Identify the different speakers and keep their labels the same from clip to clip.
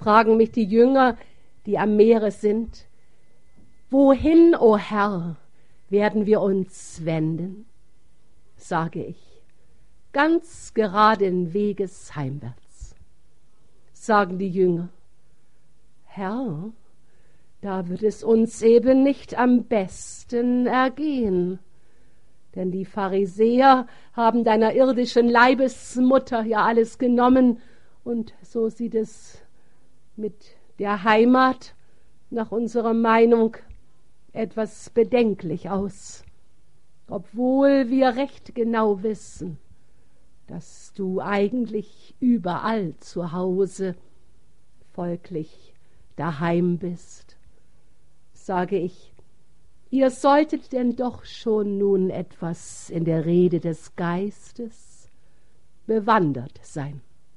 Speaker 1: fragen mich die Jünger, die am Meere sind, wohin, o Herr, werden wir uns wenden? Sage ich, ganz geraden Weges heimwärts. Sagen die Jünger, Herr, da wird es uns eben nicht am besten ergehen, denn die Pharisäer haben deiner irdischen Leibesmutter ja alles genommen, und so sieht es mit der Heimat nach unserer Meinung etwas bedenklich aus, obwohl wir recht genau wissen, dass du eigentlich überall zu Hause, folglich daheim bist. Sage ich, ihr solltet denn doch schon nun etwas in der Rede des Geistes bewandert sein.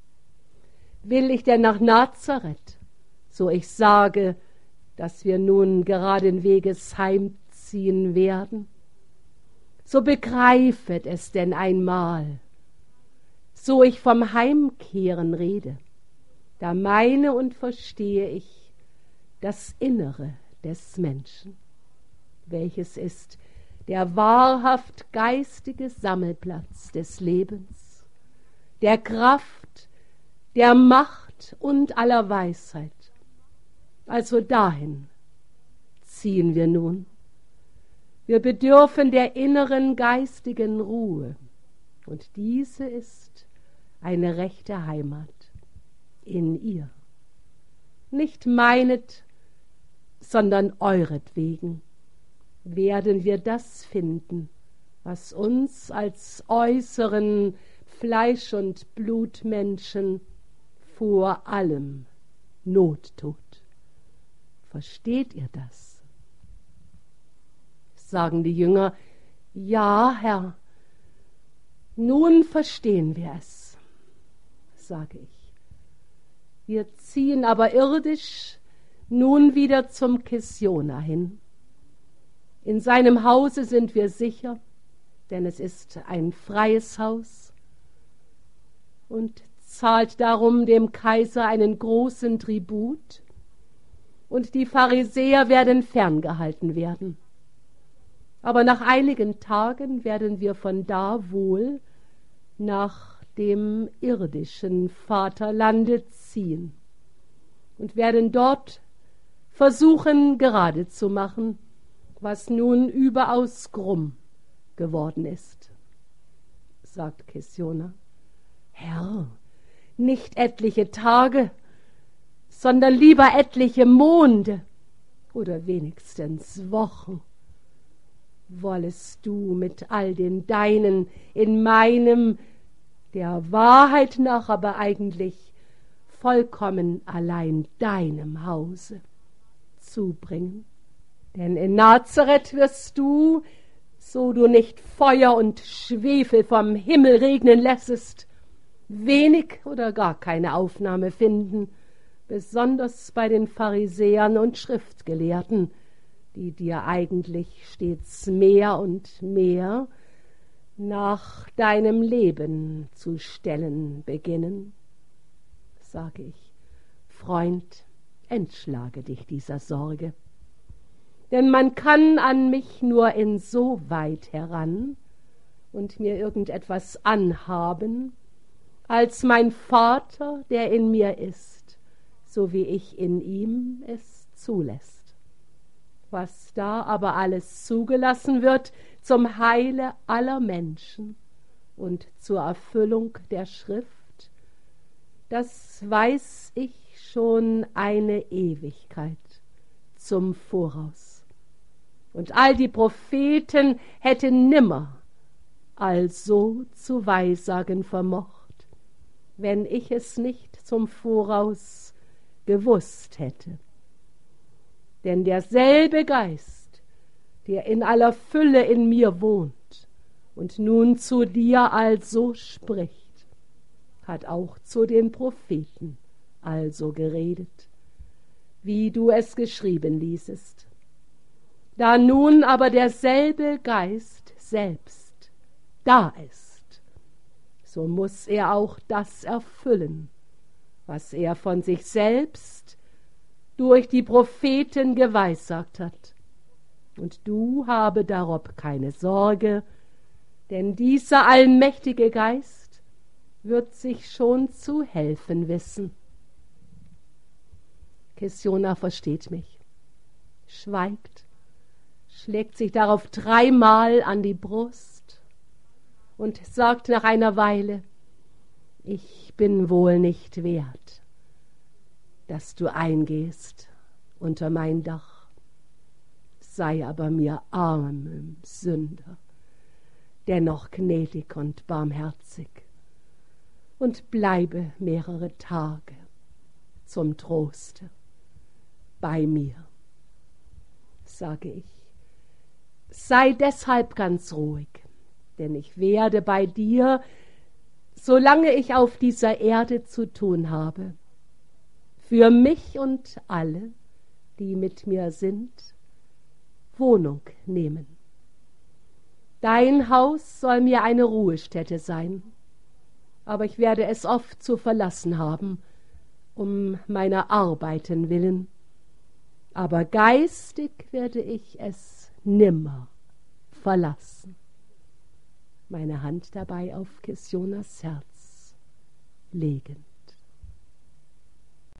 Speaker 1: Will ich denn nach Nazareth, so ich sage, dass wir nun geraden Weges heimziehen werden? So begreifet es denn einmal, so ich vom Heimkehren rede, da meine und verstehe ich das Innere des Menschen, welches ist der wahrhaft geistige Sammelplatz des Lebens, der Kraft, der Macht und aller Weisheit. Also dahin ziehen wir nun. Wir bedürfen der inneren geistigen Ruhe, und diese ist eine rechte Heimat in ihr. Nicht meinet, sondern euretwegen werden wir das finden, was uns als äußeren Fleisch- und Blutmenschen vor allem Not tut. Versteht ihr das? Sagen die Jünger, ja, Herr, nun verstehen wir es, sage ich. Wir ziehen aber irdisch nun wieder zum Kessiona hin. In seinem Hause sind wir sicher, denn es ist ein freies Haus, und zahlt darum dem Kaiser einen großen Tribut, und die Pharisäer werden ferngehalten werden. Aber nach einigen Tagen werden wir von da wohl nach dem irdischen Vaterlande ziehen und werden dort versuchen, gerade zu machen, was nun überaus krumm geworden ist. Sagt Kessiona, Herr, nicht etliche Tage, sondern lieber etliche Monde oder wenigstens Wochen. Wollest du mit all den Deinen in meinem, der Wahrheit nach aber eigentlich vollkommen allein deinem Hause zubringen? Denn in Nazareth wirst du, so du nicht Feuer und Schwefel vom Himmel regnen lässest, wenig oder gar keine Aufnahme finden, besonders bei den Pharisäern und Schriftgelehrten, die dir eigentlich stets mehr und mehr nach deinem Leben zu stellen beginnen. Sage ich, Freund, entschlage dich dieser Sorge, denn man kann an mich nur insoweit heran und mir irgendetwas anhaben, als mein Vater, der in mir ist, so wie ich in ihm es zulässt. Was da aber alles zugelassen wird zum Heile aller Menschen und zur Erfüllung der Schrift, das weiß ich schon eine Ewigkeit zum Voraus. Und all die Propheten hätten nimmer also zu weissagen vermocht, wenn ich es nicht zum Voraus gewusst hätte. Denn derselbe Geist, der in aller Fülle in mir wohnt und nun zu dir also spricht, hat auch zu den Propheten also geredet, wie du es geschrieben ließest. Da nun aber derselbe Geist selbst da ist, so muß er auch das erfüllen, was er von sich selbst durch die Propheten geweissagt hat. Und du habe darob keine Sorge, denn dieser allmächtige Geist wird sich schon zu helfen wissen. Kessiona versteht mich, schweigt, schlägt sich darauf 3-mal an die Brust und sagt nach einer Weile: Ich bin wohl nicht wert, dass du eingehst unter mein Dach. Sei aber mir armem Sünder dennoch gnädig und barmherzig und bleibe mehrere Tage zum Troste bei mir. Sage ich, sei deshalb ganz ruhig, denn ich werde bei dir, solange ich auf dieser Erde zu tun habe, für mich und alle, die mit mir sind, Wohnung nehmen. Dein Haus soll mir eine Ruhestätte sein, aber ich werde es oft zu verlassen haben, um meiner Arbeiten willen, aber geistig werde ich es nimmer verlassen. Meine Hand dabei auf Kessionas Herz legend.